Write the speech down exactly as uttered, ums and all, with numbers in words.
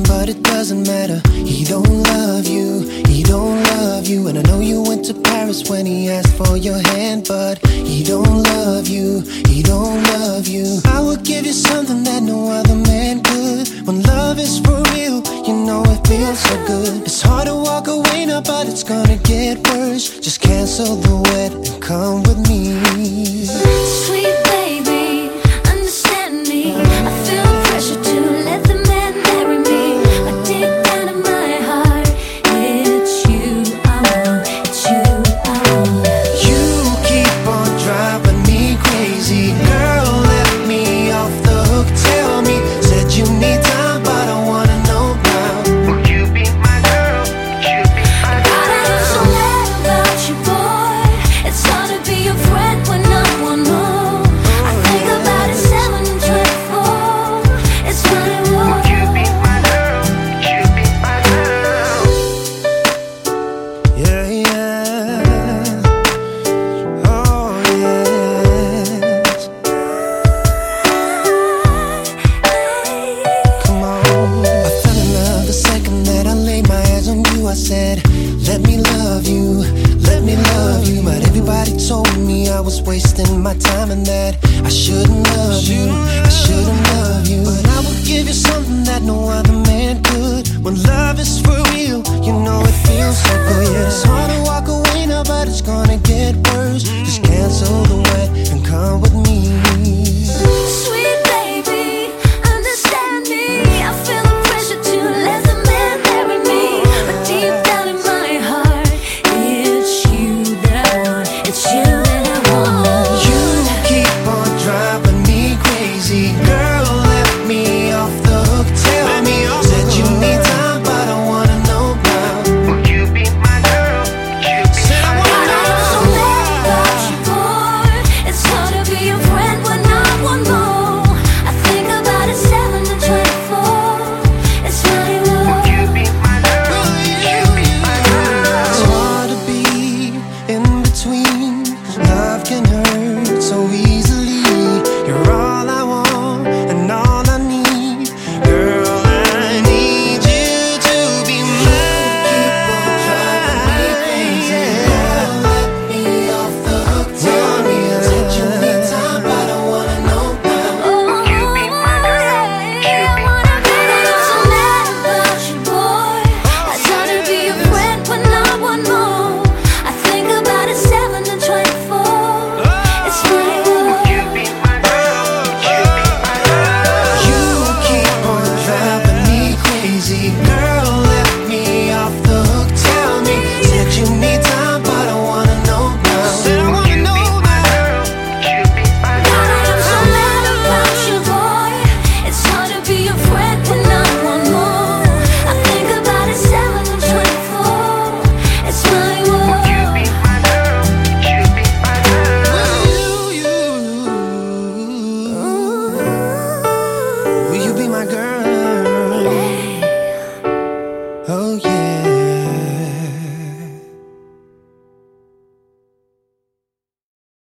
but it doesn't matter. He don't love you, he don't love you. And I know you went to Paris when he asked for your hand, but he don't love you, he don't love you. I would give you something that no other man could. When love is for real, you know it feels so good. It's hard to walk away now, but it's gonna get worse. Just cancel the